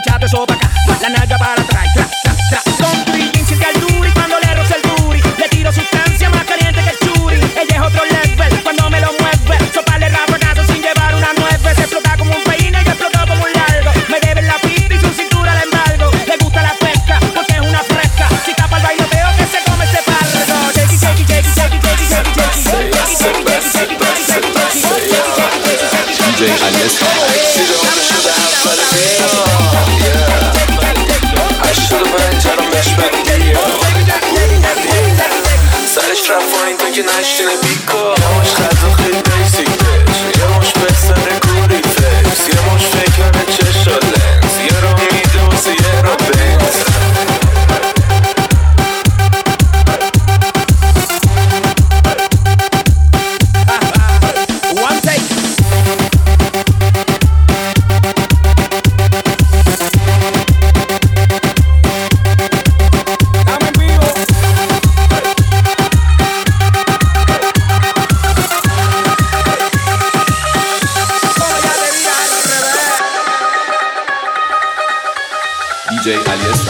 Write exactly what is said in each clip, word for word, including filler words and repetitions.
echato eso pa' acá, la nalga para atrás, tra, tra, tra. Con tu y jeans y el duri, cuando le roza el duri, le tiro sustancia más caliente que el churi. Ella es otro level, cuando me lo mueve, soparle rapagazo sin llevar una nueve. Se explota como un peine y explotó como un largo. Me debe la pista y su cintura de embargo. Le gusta la pesca, porque es una fresca. Si tapa el bailoteo que se come ese pargo. Shakey, shakey, shakey, shakey, shakey, shakey, shakey. Shakey, shakey, shakey, shakey, shakey, shakey, shakey. D J Alias. سرش رفت پایین تو که نشتینه بیکا یه مش غذا خیلی بیسیک بش یه مش بستر کوری فکس یه مش فکرانه چشا لنز یه رو میده واسه یه رو بنز D J Alias.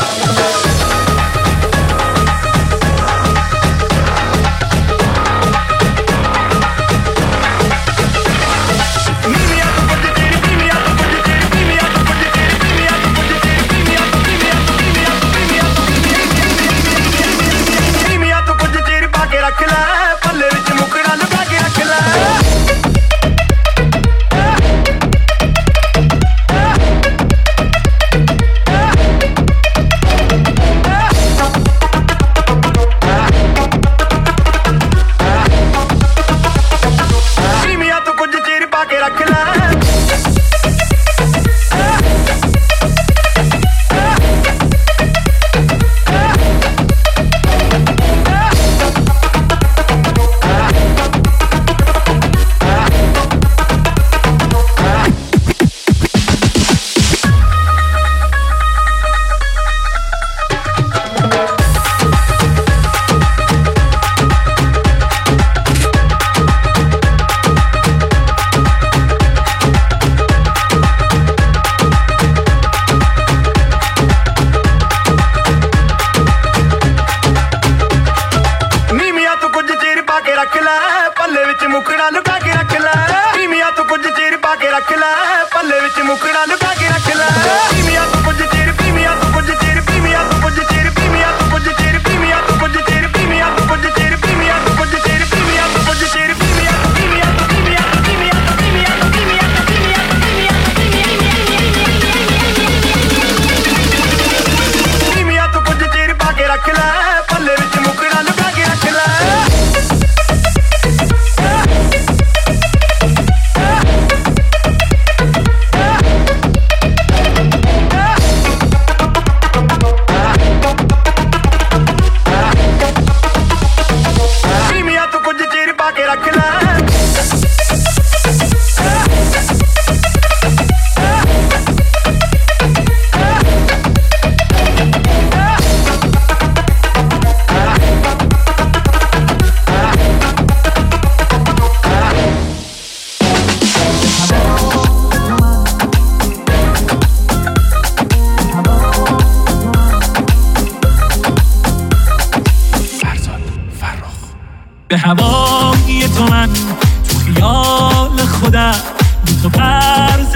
به هوای تو من تو خیال خودم بی تو پرسه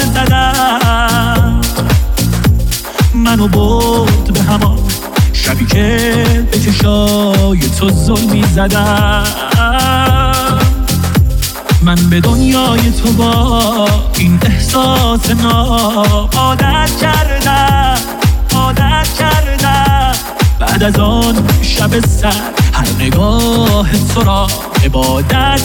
زدم منو برد به همان شبی که به چشای تو ظلمی زدم من به دنیای تو با این احساس ناب عادت کردم عادت کردم بعد از آن شب سر هر نگاه تو را عبادت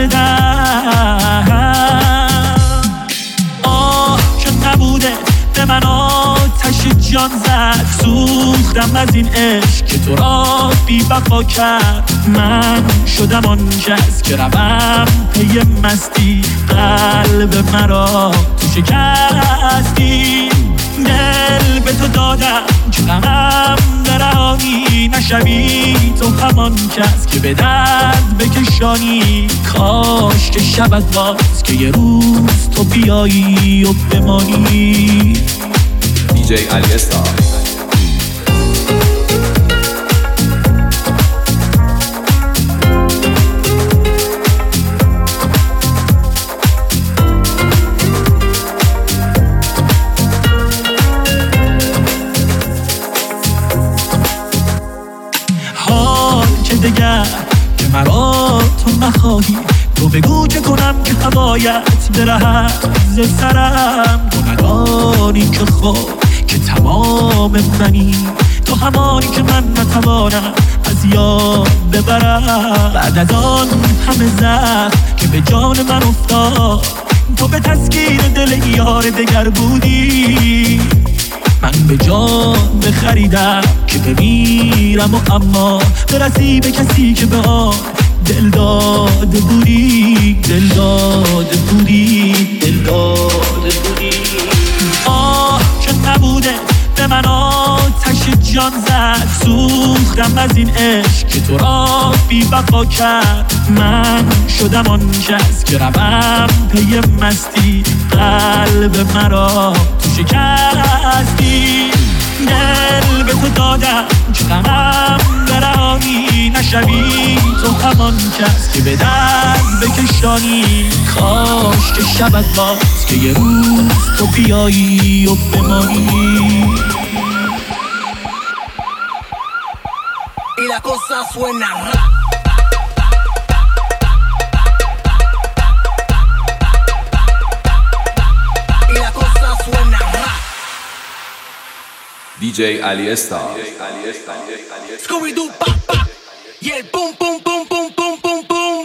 کردم آه که نبوده به من آتش جان زد سوختم از این عشق که تو را بی وفا کرد من شدم آن کس که روم پی مستی قلب مرا تو شکستی دل به تو دادم که غمم درانی نشوی تو همان کس که به درد بکشانی کاش که شبت باز که یه روز تو بیایی و بمانی دی جی جی علی استار. دگر که مرا تو نخواهی، تو بگو که کنم که هوایت برهد ز سرم. تو ندانی که خود که تمام منی، تو همانی که من نتوانم از یاد ببرم. بعد از آن همه زخم که به جان من افتاد، تو به تسکین دل یار دگر بودی. من به جان بخریدم که بمیرم و اما برسی به کسی که به آن دل داده بودی، دل داده بودی، دل داده بودی. آه که نبوده به من آتش جان زد، سوختم از این عشق که تو را بی وفا کرد. من شدم آن کس که روم پی مستی، قلب مرا تو شکستی. دل به تو دادم که غمم برهانی نشوی، تو همان کس که به دست بکشانی. کاش که شبت باز که یه روز تو بیایی و بمانی. Y la cosa suena ra. Y la cosa suena ra. دی جی علی استار. Scooby-Doo pa pa. Y el pum pum pum pum pum pum pum.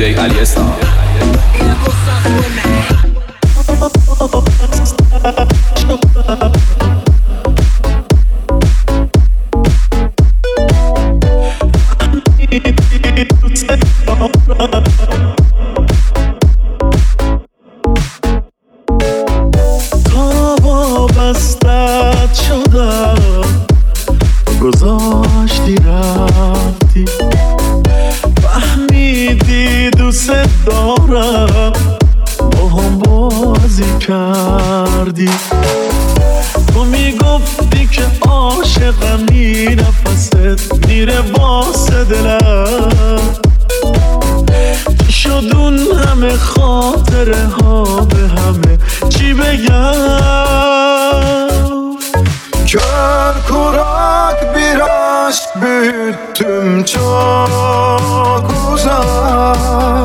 جی علی استار. تا وابستت شدم گذاشتی رفتی فهمیدی دوست دارم با هم بازی کردی تو میگفتی که عاشقمی نفست میره واسه دلم چی شد اون همه خاطره ها به همه چی بگم Kör kurak bir aşk büyüttüm çok uzak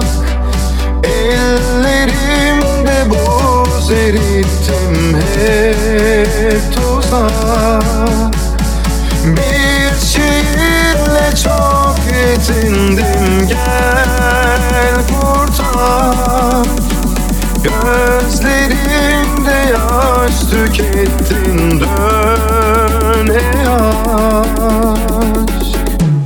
Ellerimde buz erittim hep tuzak Bir şiirle çok yetindim gel kurtar Gözlerimde yaş tükettin dön ey aşk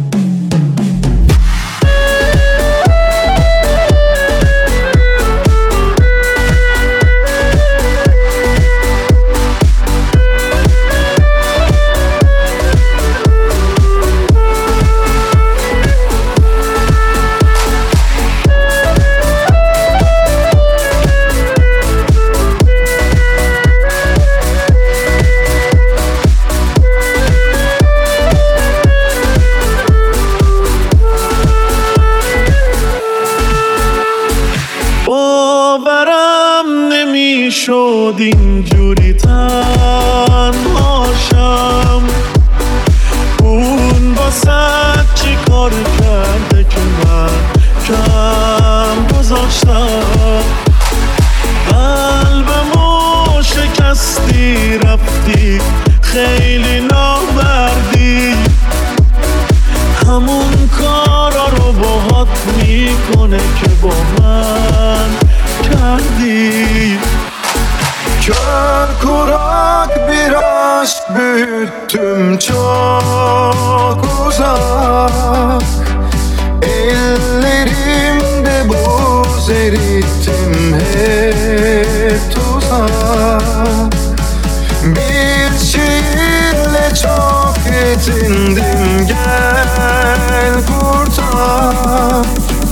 شد اینجوری تنهاشم اون واسه چی کار کرده که من کم گذاشتم قلبمو شکستی رفتی خیلی نامردی همون کارا رو باهات میکنه که با من کردی Kör kurak bir aşk büyüttüm çok uzak Ellerimde buz erittim hep tuzak Bir şiirle çok yetindim gel kurtar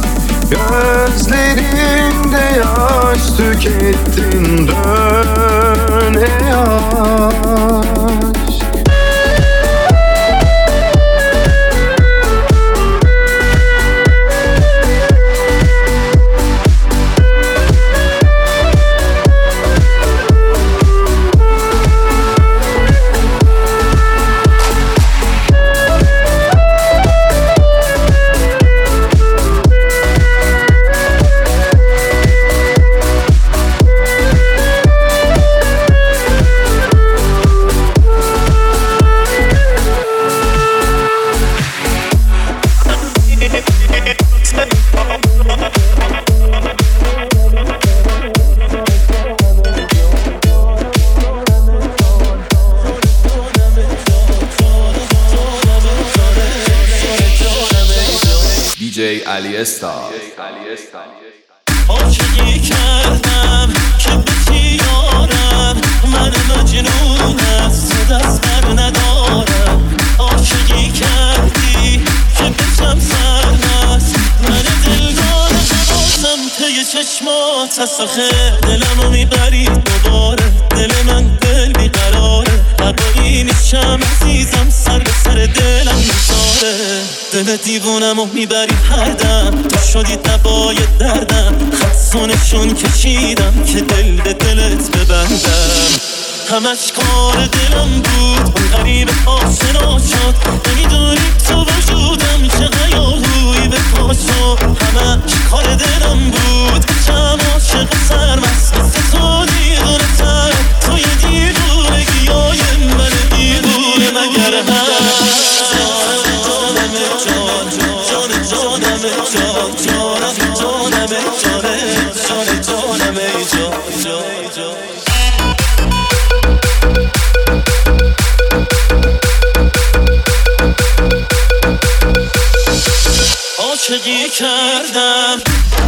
Gözlerimde yaş tükettin dön ey aşk دی جی علی استار. عاشقی کردم که بچی یارم من مجنون است دست بر ندارم عاشقی کردی که بچم سرمست من دلدار حواسم ته چشمات هست آخه دلمو میبری دوباره دل من دل بیقراره هوایی نیشم عزیزم سر به سر دلم میذاره دل دیوونمو میبری هر دم تو شدی دوای دردم خستونشون کشیدم که دل به دلت ببندم همش کار دلم بود اون غریب آشنا شد نمیدونی تو وجودم چه هیاهویی به پا شد همش کار دلم بود چم عاشق سرمست مثل تو دیوونه تر تو یه دیوونگی های من دیوونه مگر هست جانم جانم جان جان جانم جان جانم جانم من.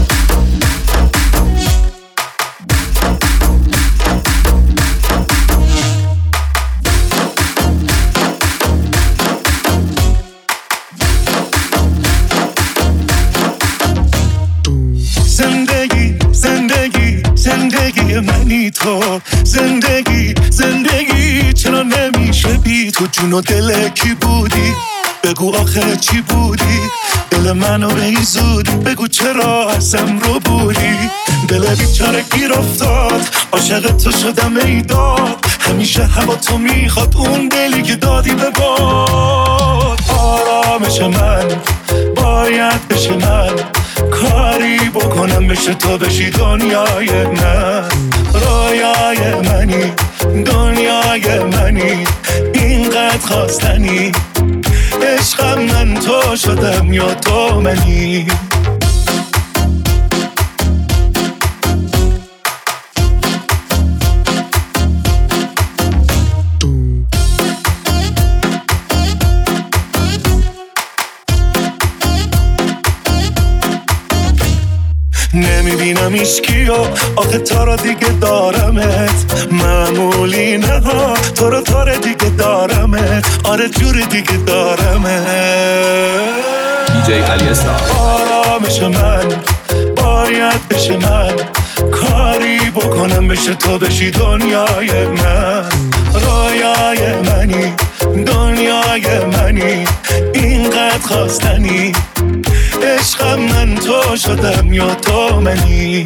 زندگی زندگی زندگی منی تو، زندگی زندگی چرا نمیشه بی تو؟ جون و دل کی بودی؟ بگو آخه چی بودی؟ دل منو به این زودی بگو چرا ازم رو بودی؟ دل بیچاره گیر افتاد، عاشق تو شدم ای داد، همیشه هوا تو میخواد اون دلی که دادی به باد. آرامش من باید بشه من، کاری بکنم بشه تو بشی دنیای من. رویای منی دنیای منی، اینقدر خواستنی، عشقم من تو شدم یا تو منی. نمیبینم ایشکیو، آخه تا رو دیگه دارمت، معمولی نه ها، تو رو تا رو دیگه دارمت، آره جور دیگه دارمت. دیجی علی استار. آرامش من باید بشه من، کاری بکنم بشه تو بشی دنیای من. رویای منی دنیای منی، اینقدر خواستنی، عشقم من تو شدم یا تو منی.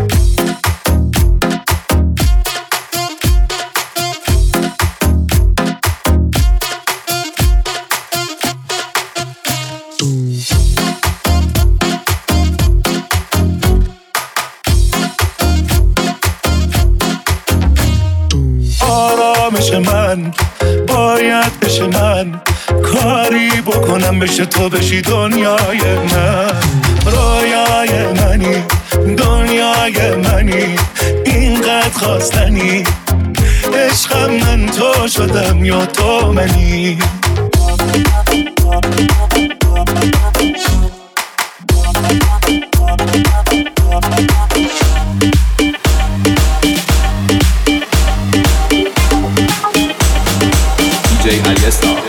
آرامش من باید بشه من، کاری بکنم بشه تو بشی دنیای من. رویای منی دنیای منی، اینقدر خواستنی، عشقم من تو شدم یا تو منی. دیجی علی استار.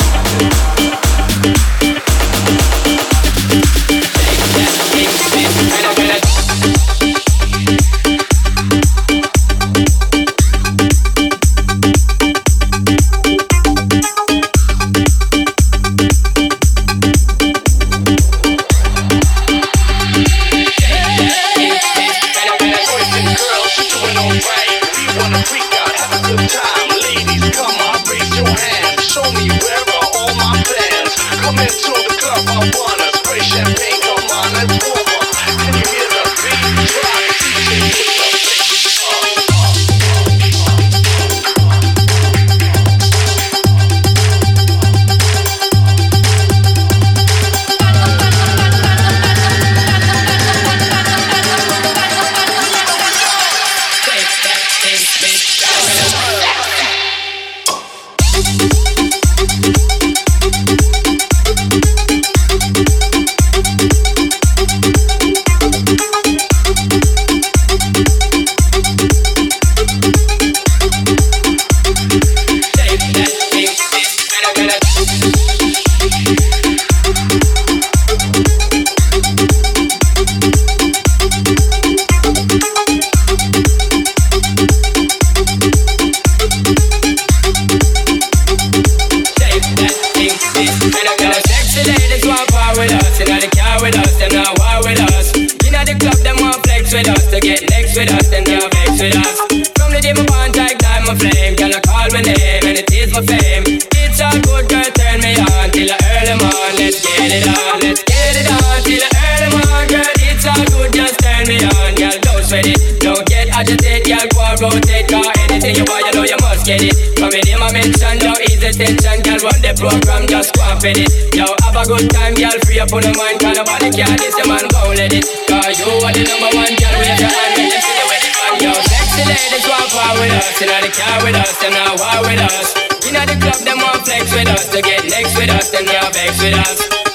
Program just go and fit it. Yo, have a good time, girl. Free up on the mind, cause nobody can this, your man won't let it. Cause you are the number one, girl. Wave your hand, make them see you with it, man. Yo, sexy ladies want war with us. You know they car with us, them not war with us. You know the club, them want flex with us. To get next with us, them not vex with us.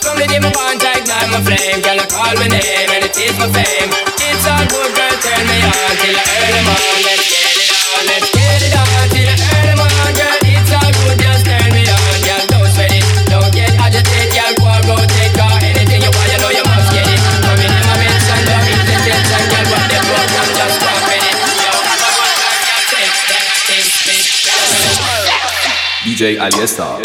From the day my bond, I ignite my flame. Girl, I call my name and it is my fame. It's all good, girl, turn me on till the early morning. Let's get it on, let's get it on till the early morning, girl. It's all good, just turn me on, girl. Don't sweat it, don't get agitated, girl. Go and rotate, cause anything you want, you know you must get it. Come in, my mention, don't ease the tension, girl. What the program, just go with it. Yo, have a good time, girl. Take that, take, take, take. دی جی علی استار.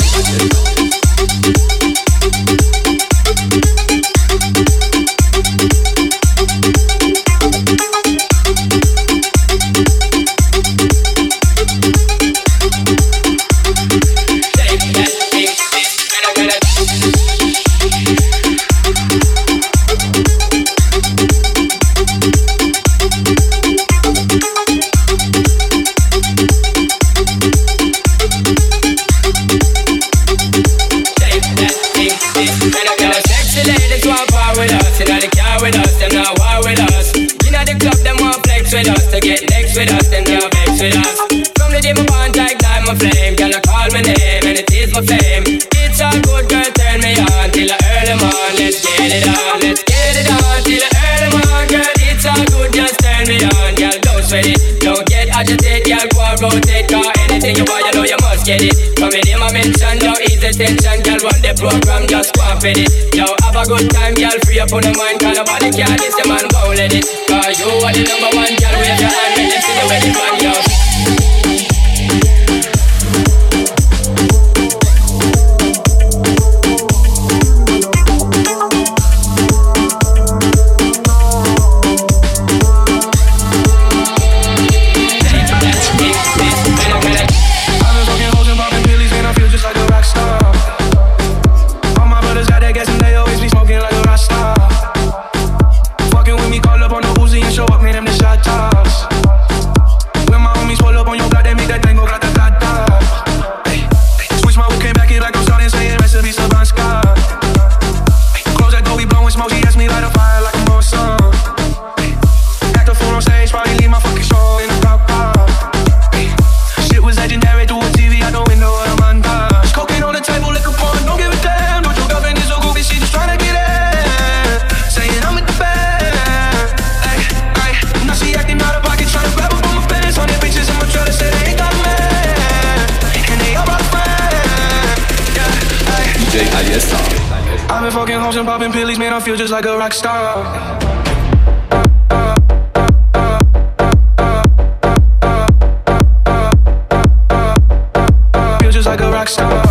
With us to get next with us, then they'll vex with us. From the day my bond, I ignite my flame. Girl, I call my name and it is my fame. It's all good, girl, turn me on till the early morning. Let's get it on, let's get it on till the early morning, girl. It's all good, just turn me on, girl. Don't sweat it, don't get agitated, girl. Go and rotate, cause anything you want, you know you must get it. Come in, my mention, don't ease the tension, girl. Run the program, just go and fit it. Yo, have a good time, girl. Free up on the mind, cause nobody can this, the man won't let it. Cause you are the number one, girl. Wave your hand when you see the wedding man, yo. I've been fucking hoes and popping pillies, man, I feel just like a rock star. Feel just like a rock star.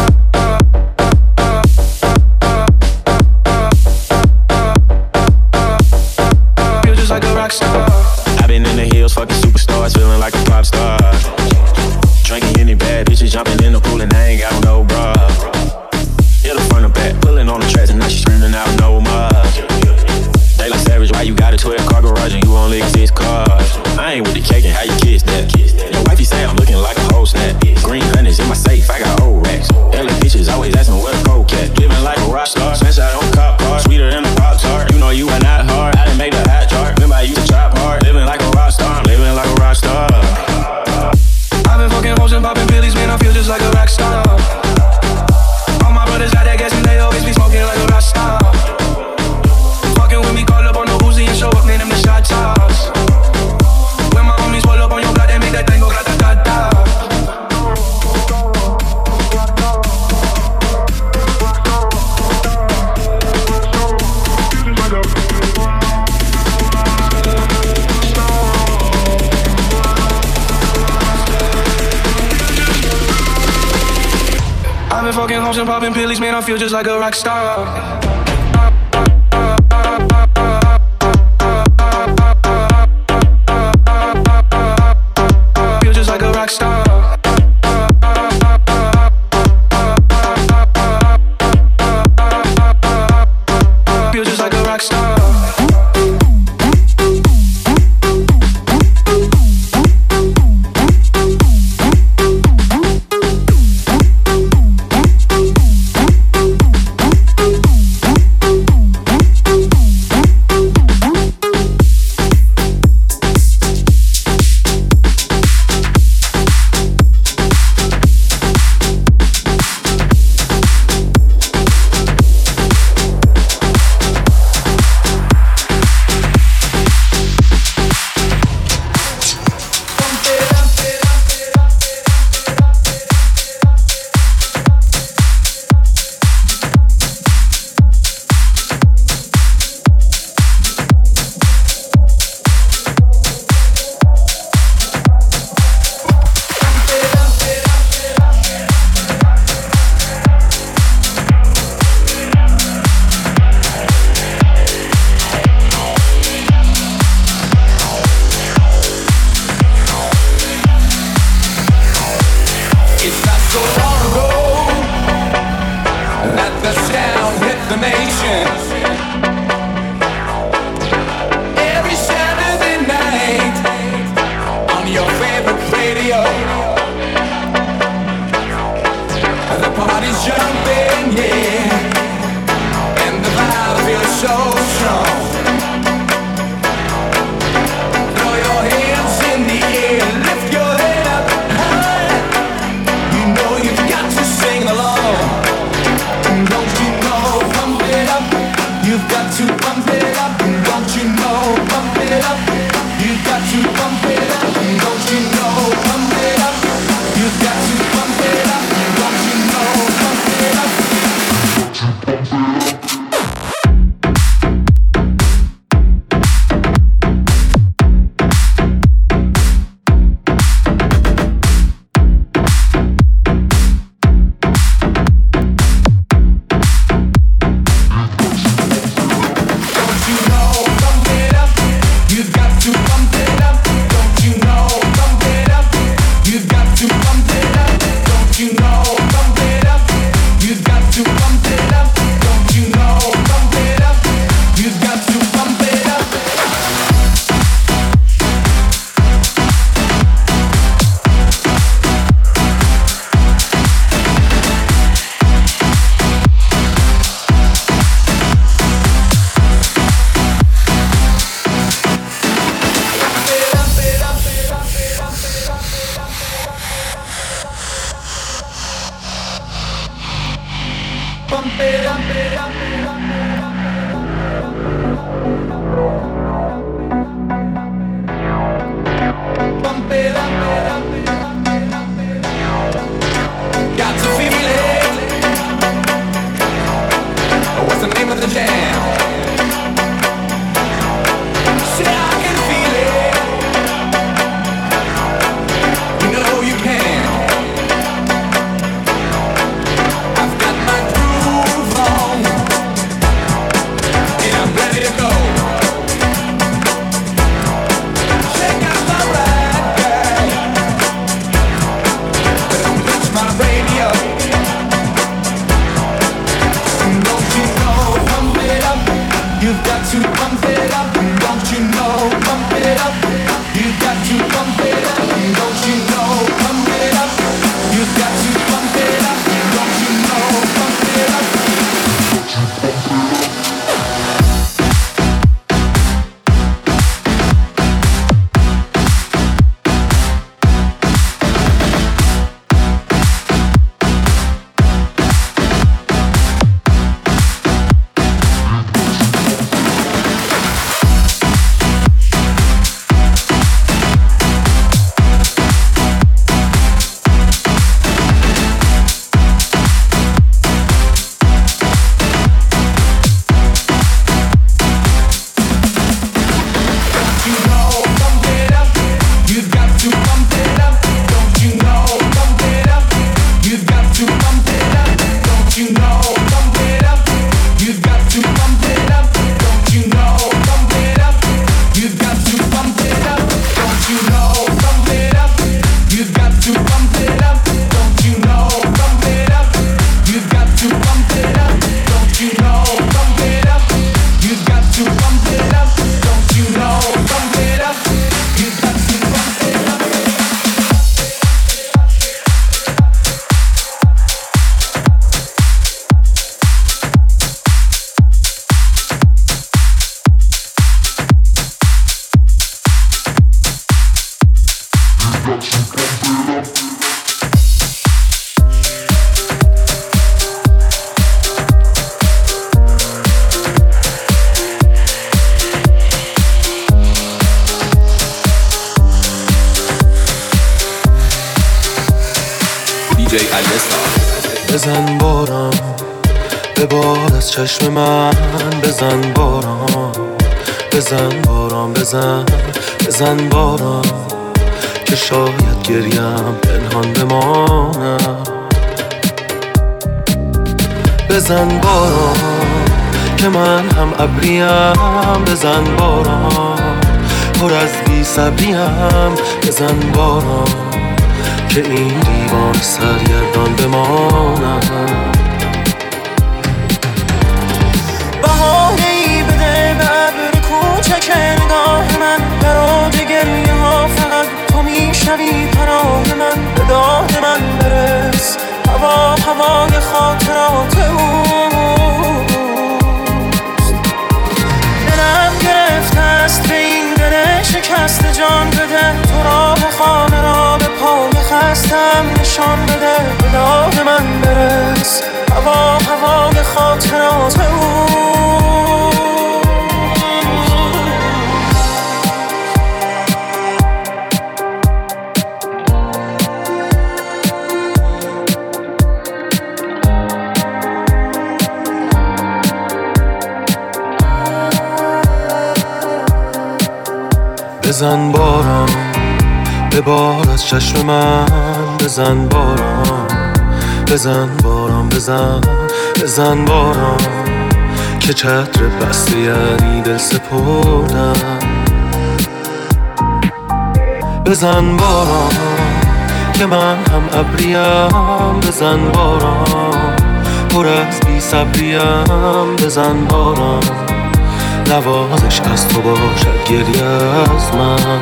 Feel just like a rock star. I've been in the hills, fucking superstars, feeling like a pop star. Drinking any bad bitches, jumping in the pool and I ain't got no bra. Hit her front or back, pulling on the tracks and now she screaming out no more. They like Savage, why you got a twelve car garage and you only exist cars? I ain't with the cake and how you kiss that. Your wifey say I'm looking like a whole snap. Green honey's in my safe, I got old racks. L A bitches always asking where the coke at. Living like a rock star, smash out on cop car. Sweeter than a pop tart. You know you are not hard, I didn't make the hot chart. Remember I used to chop hard. Living like a rock star, I'm living like a rock star. I've been fucking hoes and popping pillies, man, I feel just like a rock star. All my brothers got that gas and they always be smoking like a rock star. Fucking with me, call up on the Uzi and show up, name them the shot tops. When my homies pull up on your block, they make that thing go grata-ta-ta. I've been fucking hoes and popping pillies, man, I feel just like a rock star. Feel just like a rock star. Feel just like a rock star. دی جی علی استار. بزن بارم به باد از چشم من، بزن بارم بزن بارم بزن بزن بارم که شاید گریم پنهان بمانم. بزن بارم که من هم ابریم، بزن بارم پر از بی صبریم. بزن بارم که این دیوان سرگردان بمانم. بهانه‌ای بده به ابر کوچک نگاه من، در اوج گریه ها فقط تو میشنوی پناه من. به داد من برس هوا هوای خاطرات اوست. دلم گرفته است به این دل شکست، جان بده تو راه خانه را به پای خستم نشان بده. به داد من برس هوا هوای خاطرات اوست. بزن بارم به بار از چشم من، بزن بارم بزن بارم بزن بزن بارم که چتر بسته یعنی دل سپردم. بزن بارم که من هم ابریم، بزن بارم پر از بی صبریم. بزن بارم نوازش از تو باشد گریه از من.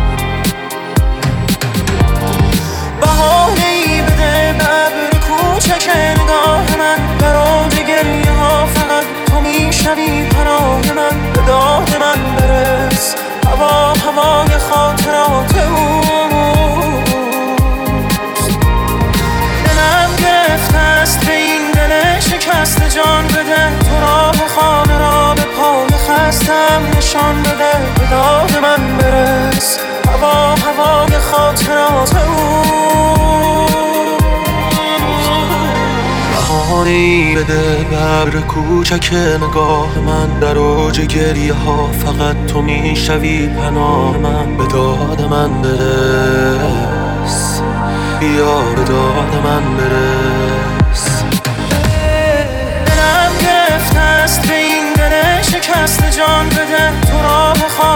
بهانه‌ای بده به ابر کوچک نگاه من، در اوج گریه ها فقط تو میشنوی پناه من. به داد من برس هوا هوای خاطرات اوست. دلم گرفته است به این دل شکست، جان بده تو راه خانه را به پای خستم نشان بده. به داد من برس هوا هوای خاطرات اوست. بهانه‌ای بده به ابر کوچک نگاه من، در اوج گریه ها فقط تو میشوی پناه من. به داد من برس بیا به داد من برس. دلم گرفته است به این دل شکست، جان بده تو راه خواهد